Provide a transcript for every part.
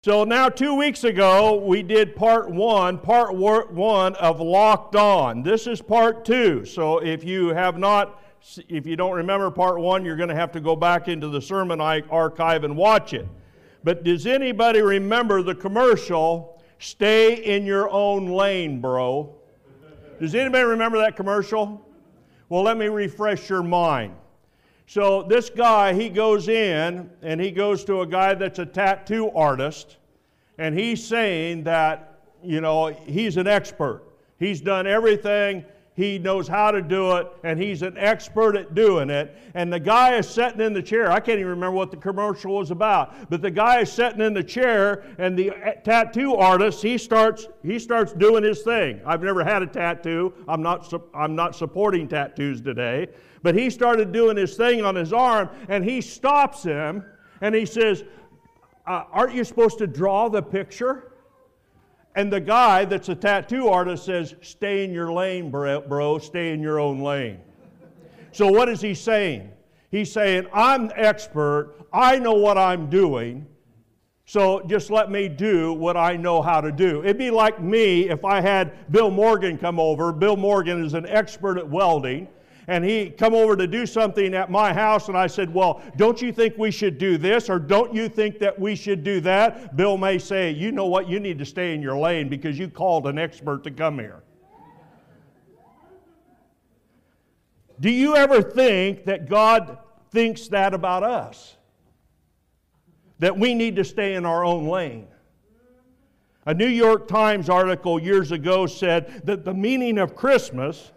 So now 2 weeks ago, we did part one of Locked On. This is part two. So if you don't remember part one, you're going to have to go back into the sermon archive and watch it. But does anybody remember the commercial, "Stay in your own lane, bro"? Does anybody remember that commercial? Well, let me refresh your mind. So this guy, he goes in and he goes to a guy that's a tattoo artist, and he's saying that, he's an expert. He's done everything. He knows how to do it, and he's an expert at doing it. And the guy is sitting in the chair. I can't even remember what the commercial was about, but the guy is sitting in the chair, and the tattoo artist, he starts doing his thing. I've never had a tattoo. I'm not supporting tattoos today. But he started doing his thing on his arm, and he stops him, and he says, aren't you supposed to draw the picture? And the guy that's a tattoo artist says, "Stay in your lane, bro. Stay in your own lane." So what is he saying? He's saying, I'm the expert. I know what I'm doing. So just let me do what I know how to do. It'd be like me if I had Bill Morgan come over. Bill Morgan is an expert at welding. And he come over to do something at my house, and I said, "Well, don't you think we should do this, or don't you think that we should do that?" Bill may say, "You know what, you need to stay in your lane because you called an expert to come here." Do you ever think that God thinks that about us? That we need to stay in our own lane? A New York Times article years ago said that the meaning of Christmas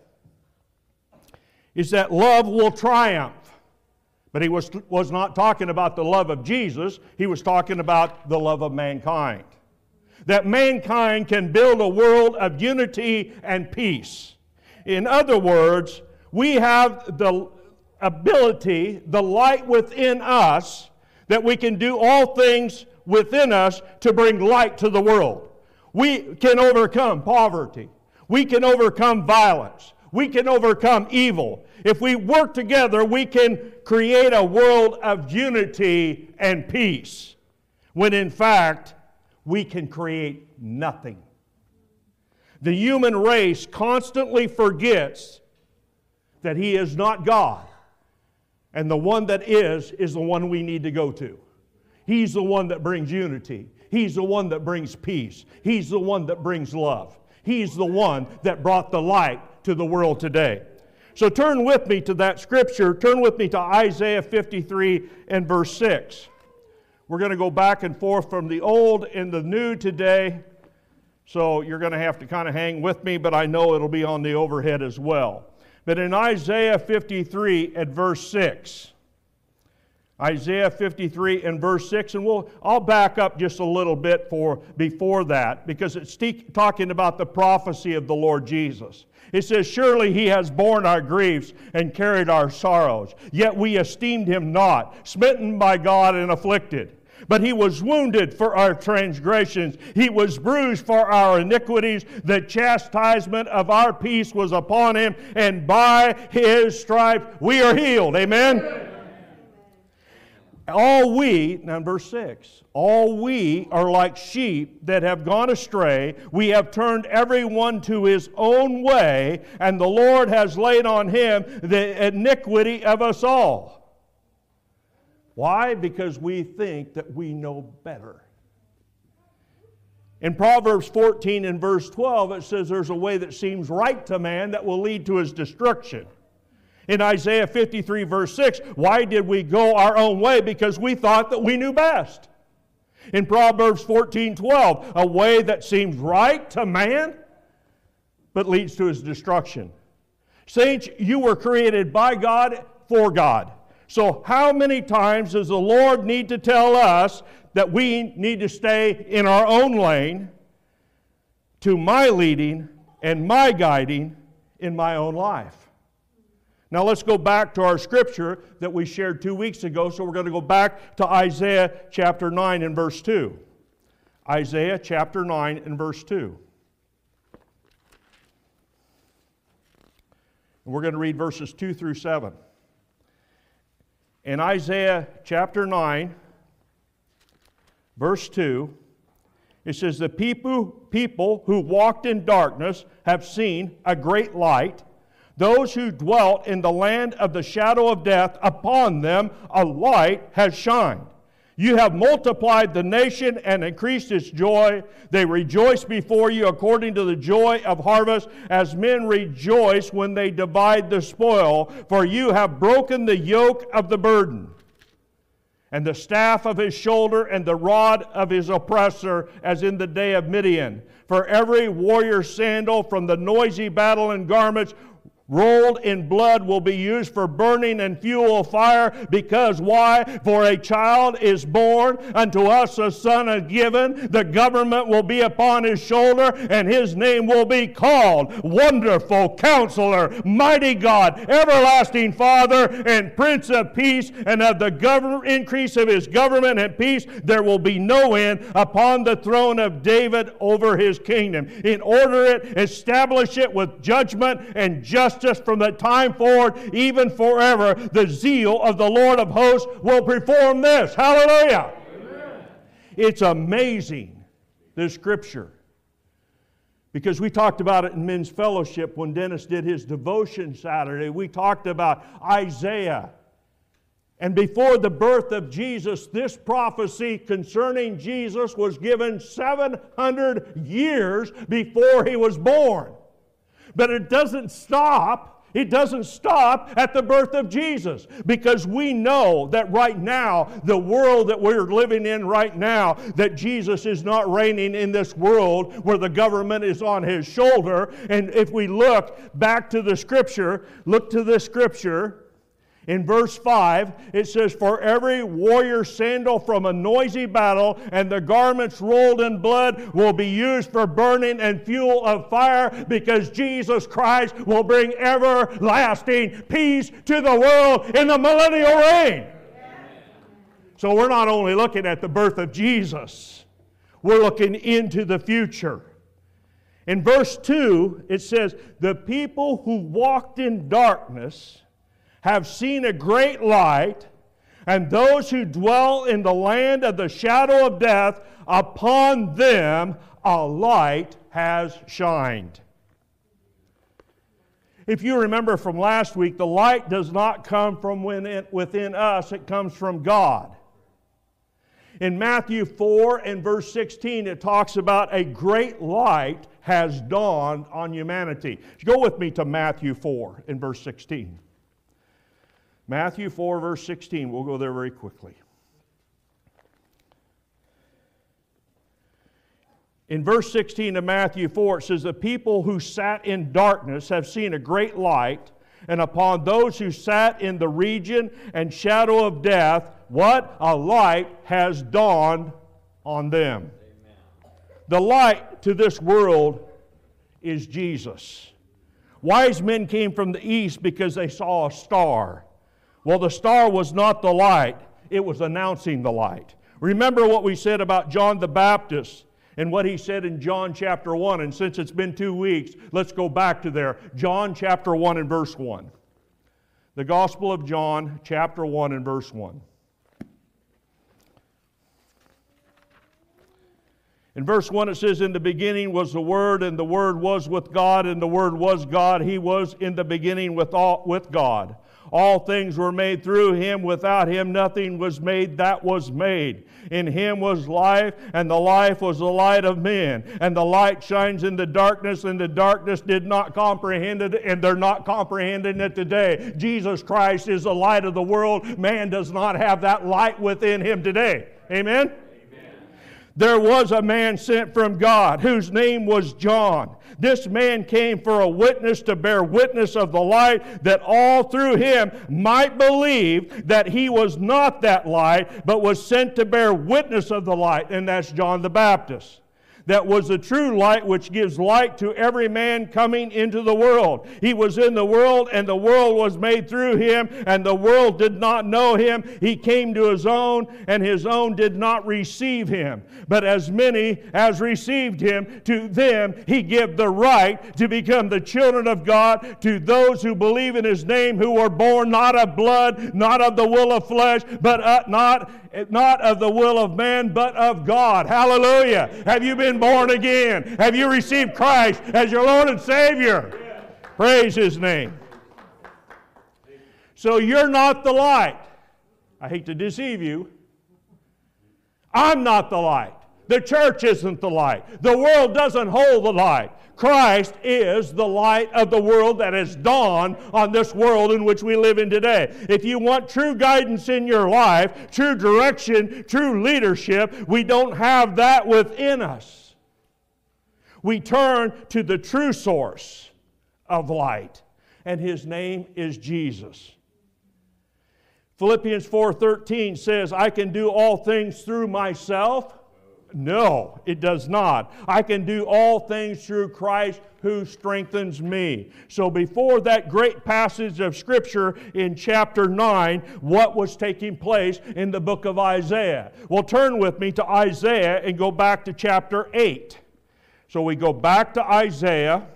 is that love will triumph. But he was not talking about the love of Jesus. He was talking about the love of mankind. That mankind can build a world of unity and peace. In other words, we have the ability, the light within us, that we can do all things within us to bring light to the world. We can overcome poverty. We can overcome violence. We can overcome evil. If we work together, we can create a world of unity and peace, when in fact, we can create nothing. The human race constantly forgets that He is not God, and the one that is the one we need to go to. He's the one that brings unity. He's the one that brings peace. He's the one that brings love. He's the one that brought the light to the world today. So turn with me to that scripture. Turn with me to Isaiah 53 and verse 6. We're going to go back and forth from the old and the new today. So you're going to have to kind of hang with me, but I know it'll be on the overhead as well. But in Isaiah 53 at verse 6, Isaiah 53 and verse 6, and I'll back up just a little bit before that, because it's talking about the prophecy of the Lord Jesus. It says, "Surely He has borne our griefs and carried our sorrows, yet we esteemed Him not, smitten by God and afflicted. But He was wounded for our transgressions. He was bruised for our iniquities. The chastisement of our peace was upon Him, and by His stripes we are healed." Amen? All we, now in verse 6, all we are like sheep that have gone astray. We have turned every one to his own way, and the Lord has laid on Him the iniquity of us all. Why? Because we think that we know better. In Proverbs 14 and verse 12, it says there's a way that seems right to man that will lead to his destruction. In Isaiah 53 verse 6, why did we go our own way? Because we thought that we knew best. In Proverbs 14:12, a way that seems right to man, but leads to his destruction. Saints, you were created by God for God. So how many times does the Lord need to tell us that we need to stay in our own lane to my leading and my guiding in my own life? Now let's go back to our scripture that we shared 2 weeks ago. So we're going to go back to Isaiah chapter 9 and verse 2. Isaiah chapter 9 and verse 2. And we're going to read verses 2 through 7. In Isaiah chapter 9, verse 2, It says, the people who walked in darkness have seen a great light. Those who dwelt in the land of the shadow of death, upon them a light has shined. You have multiplied the nation and increased its joy. They rejoice before you according to the joy of harvest, as men rejoice when they divide the spoil. For you have broken the yoke of the burden, and the staff of his shoulder, and the rod of his oppressor, as in the day of Midian. For every warrior's sandal from the noisy battle and garments rolled in blood will be used for burning and fuel of fire. Because why? For a child is born, unto us a son is given. The government will be upon his shoulder, and his name will be called Wonderful Counselor, Mighty God, Everlasting Father, and Prince of Peace. And of the increase of his government and peace there will be no end, upon the throne of David over his kingdom, in order it, establish it with judgment and justice from that time forward, even forever. The zeal of the Lord of hosts will perform this. Hallelujah! Amen. It's amazing, this scripture. Because we talked about it in men's fellowship when Dennis did his devotion Saturday. We talked about Isaiah. And before the birth of Jesus, this prophecy concerning Jesus was given 700 years before he was born. But it doesn't stop. It doesn't stop at the birth of Jesus, because we know that right now, the world that we're living in right now, that Jesus is not reigning in this world where the government is on his shoulder. And if we look back to the scripture, look to this scripture. In verse 5, it says, for every warrior's sandal from a noisy battle and the garments rolled in blood will be used for burning and fuel of fire, because Jesus Christ will bring everlasting peace to the world in the millennial reign. So we're not only looking at the birth of Jesus, we're looking into the future. In verse 2, it says, the people who walked in darkness have seen a great light, and those who dwell in the land of the shadow of death, upon them a light has shined. If you remember from last week, the light does not come from within us, it comes from God. In Matthew 4 and verse 16, it talks about a great light has dawned on humanity. Go with me to Matthew 4 and verse 16. Matthew 4, verse 16. We'll go there very quickly. In verse 16 of Matthew 4, it says, the people who sat in darkness have seen a great light, and upon those who sat in the region and shadow of death, what? A light has dawned on them. Amen. The light to this world is Jesus. Wise men came from the east because they saw a star. Well, the star was not the light. It was announcing the light. Remember what we said about John the Baptist and what he said in John chapter 1. And since it's been 2 weeks, let's go back to there. John chapter 1 and verse 1. The Gospel of John chapter 1 and verse 1. In verse 1 it says, in the beginning was the Word, and the Word was with God, and the Word was God. He was in the beginning with God. All things were made through Him. Without Him nothing was made that was made. In Him was life, and the life was the light of men. And the light shines in the darkness, and the darkness did not comprehend it, and they're not comprehending it today. Jesus Christ is the light of the world. Man does not have that light within him today. Amen? There was a man sent from God whose name was John. This man came for a witness to bear witness of the light, that all through him might believe that he was not that light, but was sent to bear witness of the light. And that's John the Baptist. That was the true light which gives light to every man coming into the world. He was in the world, and the world was made through him, and the world did not know him. He came to his own, and his own did not receive him. But as many as received him, to them he gave the right to become the children of God, to those who believe in his name, who were born not of blood, not of the will of flesh, but not not of the will of man, but of God. Hallelujah. Have you been born again? Have you received Christ as your Lord and Savior? Praise His name. So you're not the light. I hate to deceive you. I'm not the light. The church isn't the light. The world doesn't hold the light. Christ is the light of the world that has dawned on this world in which we live in today. If you want true guidance in your life, true direction, true leadership, we don't have that within us. We turn to the true source of light, and His name is Jesus. Philippians 4:13 says, I can do all things through myself. No, it does not. I can do all things through Christ who strengthens me. So before that great passage of Scripture in chapter 9, what was taking place in the book of Isaiah? Well, turn with me to Isaiah and go back to chapter 8. So we go back to Isaiah.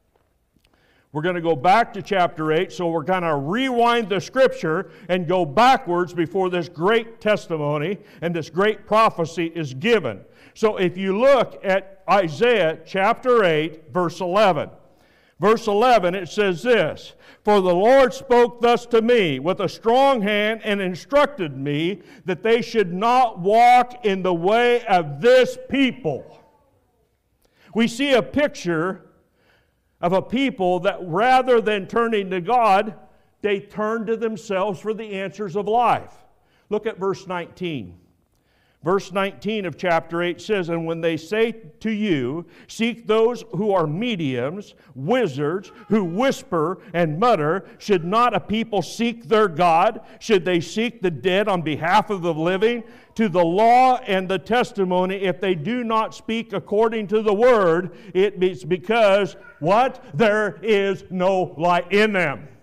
We're going to go back to chapter 8, so we're going to rewind the Scripture and go backwards before this great testimony and this great prophecy is given. So if you look at Isaiah chapter 8, verse 11. Verse 11, it says this, For the Lord spoke thus to me with a strong hand and instructed me that they should not walk in the way of this people. We see a picture of a people that rather than turning to God, they turn to themselves for the answers of life. Look at verse 19. Verse 19 of chapter 8 says, And when they say to you, seek those who are mediums, wizards, who whisper and mutter, should not a people seek their God? Should they seek the dead on behalf of the living? To the law and the testimony, if they do not speak according to the word, it is because, what? There is no light in them. Amen.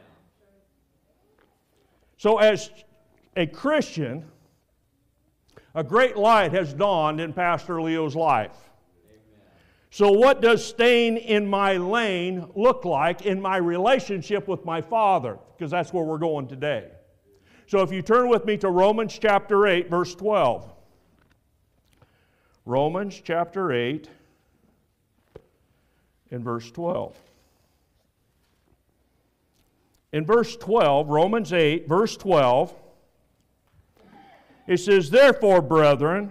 So as a Christian, a great light has dawned in Pastor Leo's life. Amen. So what does staying in my lane look like in my relationship with my Father? Because that's where we're going today. So if you turn with me to Romans chapter 8, verse 12. Romans chapter 8 and verse 12. In verse 12, Romans 8, verse 12, it says, Therefore, brethren,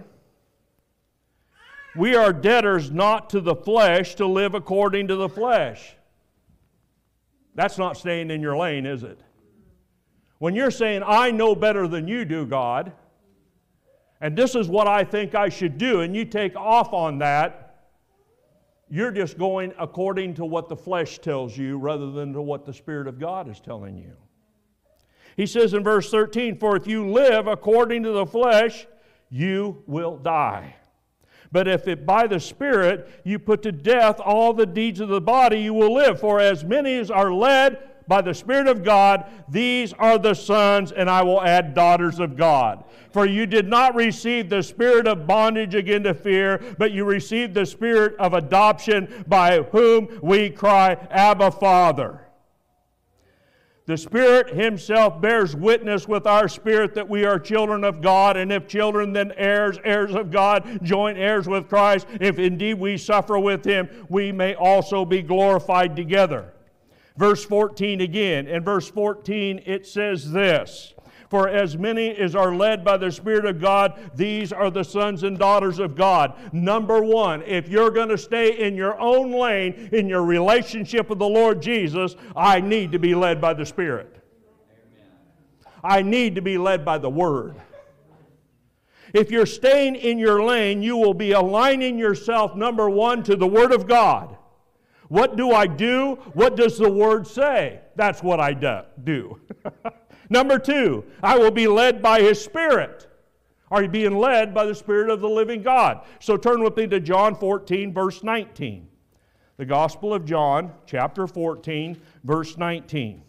we are debtors not to the flesh to live according to the flesh. That's not staying in your lane, is it? When you're saying, I know better than you do, God, and this is what I think I should do, and you take off on that, you're just going according to what the flesh tells you rather than to what the Spirit of God is telling you. He says in verse 13, For if you live according to the flesh, you will die. But if it by the Spirit you put to death all the deeds of the body, you will live. For as many as are led by the Spirit of God, these are the sons, and I will add daughters of God. For you did not receive the spirit of bondage again to fear, but you received the spirit of adoption, by whom we cry, Abba, Father. The Spirit Himself bears witness with our spirit that we are children of God, and if children, then heirs, heirs of God, joint heirs with Christ. If indeed we suffer with Him, we may also be glorified together. Verse 14 again. In verse 14 it says this, For as many as are led by the Spirit of God, these are the sons and daughters of God. Number one, if you're going to stay in your own lane, in your relationship with the Lord Jesus, I need to be led by the Spirit. Amen. I need to be led by the Word. If you're staying in your lane, you will be aligning yourself, number one, to the Word of God. What do I do? What does the Word say? That's what I do. Number two, I will be led by His Spirit. Are you being led by the Spirit of the living God? So turn with me to John 14, verse 19. The Gospel of John, chapter 14, verse 19.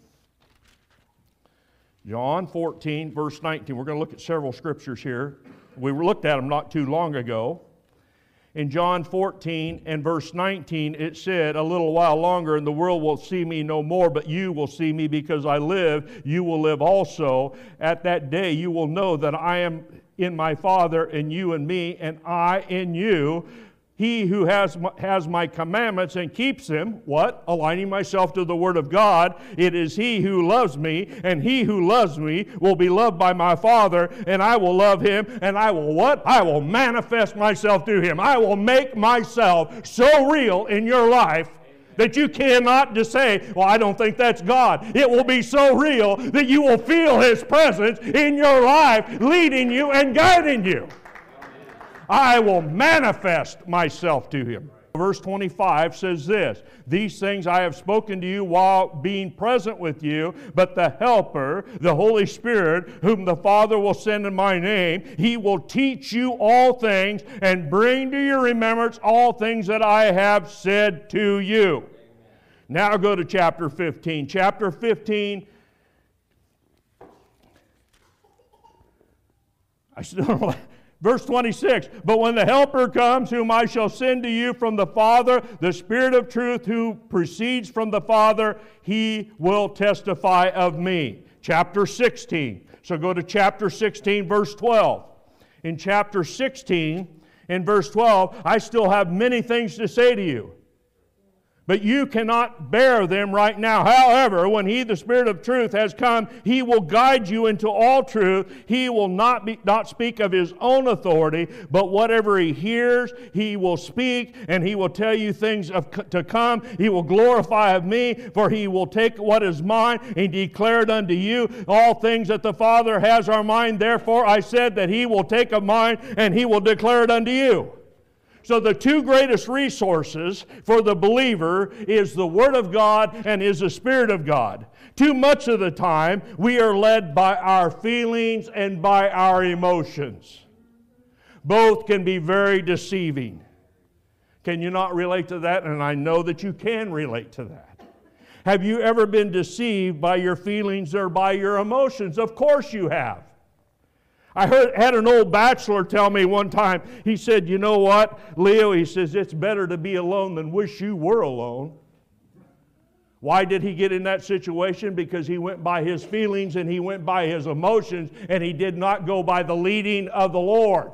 John 14, verse 19. We're going to look at several scriptures here. We looked at them not too long ago. In John 14 and verse 19, it said, a little while longer, and the world will see me no more, but you will see me because I live. You will live also. At that day you will know that I am in my Father, and you in me, and I in you. He who has my commandments and keeps them, what? Aligning myself to the Word of God. It is he who loves me, and he who loves me will be loved by my Father, and I will love him, and I will what? I will manifest myself to him. I will make myself so real in your life that you cannot just say, well, I don't think that's God. It will be so real that you will feel his presence in your life, leading you and guiding you. I will manifest myself to him. Verse 25 says this, these things I have spoken to you while being present with you, but the Helper, the Holy Spirit, whom the Father will send in my name, he will teach you all things and bring to your remembrance all things that I have said to you. Now go to chapter 15. Chapter 15, I still don't like. Verse 26, but when the Helper comes, whom I shall send to you from the Father, the Spirit of truth who proceeds from the Father, he will testify of me. Chapter 16. So go to chapter 16, verse 12. In chapter 16, in verse 12, I still have many things to say to you, but you cannot bear them right now. However, when he, the Spirit of truth, has come, he will guide you into all truth. He will not speak of his own authority, but whatever he hears, he will speak, and he will tell you things to come. He will glorify of me, for he will take what is mine and declare it unto you. All things that the Father has are mine. Therefore I said that he will take of mine, and he will declare it unto you. So the two greatest resources for the believer is the Word of God and is the Spirit of God. Too much of the time, we are led by our feelings and by our emotions. Both can be very deceiving. Can you not relate to that? And I know that you can relate to that. Have you ever been deceived by your feelings or by your emotions? Of course you have. I had an old bachelor tell me one time, he said, you know what, Leo, he says, it's better to be alone than wish you were alone. Why did he get in that situation? Because he went by his feelings and he went by his emotions, and he did not go by the leading of the Lord.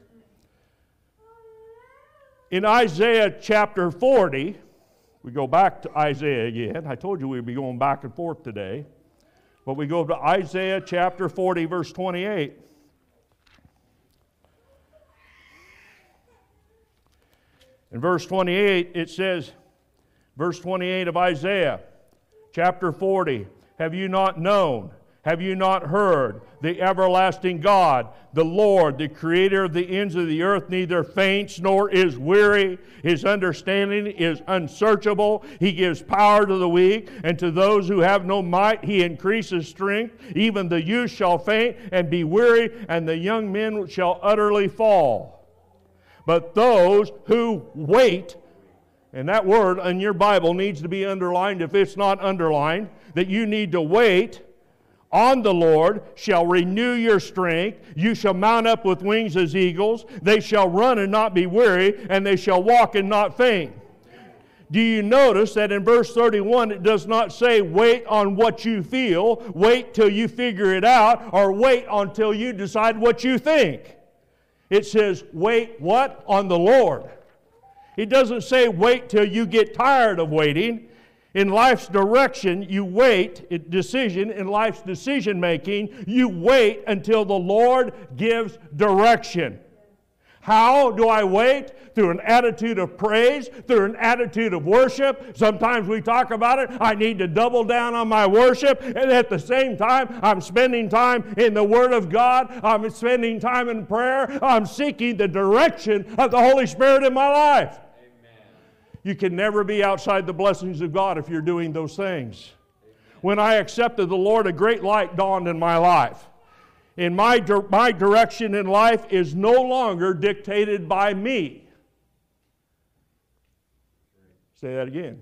In Isaiah chapter 40, we go back to Isaiah again. I told you we'd be going back and forth today. But we go to Isaiah chapter 40, verse 28. In verse 28, it says, verse 28 of Isaiah, chapter 40, have you not known, have you not heard, the everlasting God, the Lord, the creator of the ends of the earth, neither faints nor is weary. His understanding is unsearchable. He gives power to the weak, and to those who have no might he increases strength. Even the youth shall faint and be weary, and the young men shall utterly fall. But those who wait, and that word in your Bible needs to be underlined if it's not underlined, that you need to wait on the Lord, shall renew your strength. You shall mount up with wings as eagles. They shall run and not be weary, and they shall walk and not faint. Do you notice that in verse 31 it does not say wait on what you feel, wait till you figure it out, or wait until you decide what you think? It says, wait what? On the Lord. It doesn't say wait till you get tired of waiting. In life's direction, you wait. In life's decision making, you wait until the Lord gives direction. How do I wait? Through an attitude of praise, through an attitude of worship. Sometimes we talk about it. I need to double down on my worship, and at the same time, I'm spending time in the Word of God. I'm spending time in prayer. I'm seeking the direction of the Holy Spirit in my life. Amen. You can never be outside the blessings of God if you're doing those things. When I accepted the Lord, a great light dawned in my life. In my direction in life is no longer dictated by me. Say that again.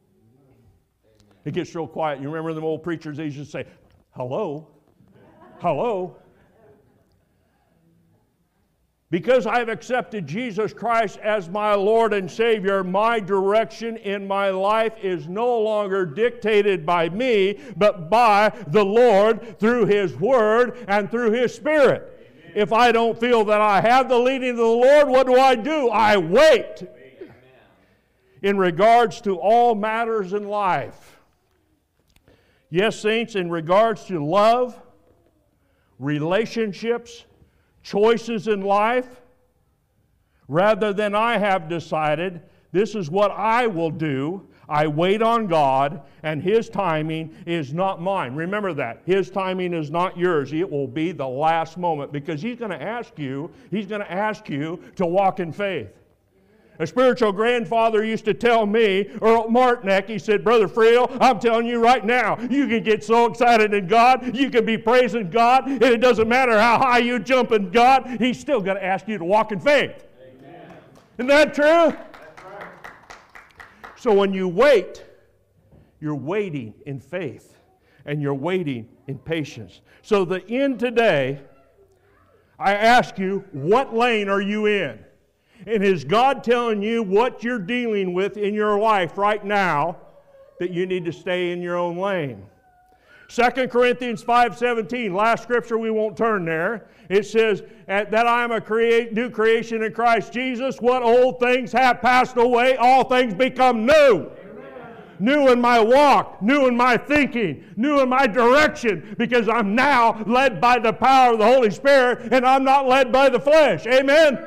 It gets real quiet. You remember them old preachers, they used to say, hello, hello. Because I've accepted Jesus Christ as my Lord and Savior, my direction in my life is no longer dictated by me, but by the Lord through His Word and through His Spirit. Amen. If I don't feel that I have the leading of the Lord, what do? I wait. Amen. In regards to all matters in life. Yes, saints, in regards to love, relationships, choices in life, rather than I have decided, this is what I will do. I wait on God, and His timing is not mine. Remember that. His timing is not yours. It will be the last moment, because He's going to ask you to walk in faith. A spiritual grandfather used to tell me, Earl Martinek, he said, Brother Friel, I'm telling you right now, you can get so excited in God, you can be praising God, and it doesn't matter how high you jump in God, He's still going to ask you to walk in faith. Amen. Isn't that true? That's right. So when you wait, you're waiting in faith, and you're waiting in patience. So the end today, I ask you, what lane are you in? And is God telling you what you're dealing with in your life right now that you need to stay in your own lane? 2 Corinthians 5:17, last scripture, we won't turn there. It says, that I am a new creation in Christ Jesus. What old things have passed away, all things become new. Amen. New in my walk, new in my thinking, new in my direction, because I'm now led by the power of the Holy Spirit, and I'm not led by the flesh. Amen?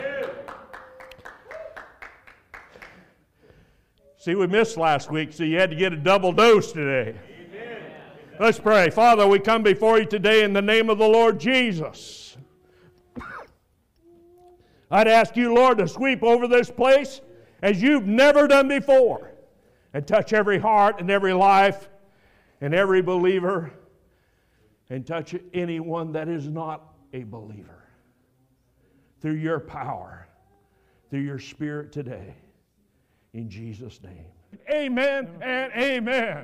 See, we missed last week, so you had to get a double dose today. Amen. Let's pray. Father, we come before you today in the name of the Lord Jesus. I'd ask you, Lord, to sweep over this place as you've never done before, and touch every heart and every life and every believer, and touch anyone that is not a believer. Through your power, through your Spirit today. In Jesus' name. Amen and amen.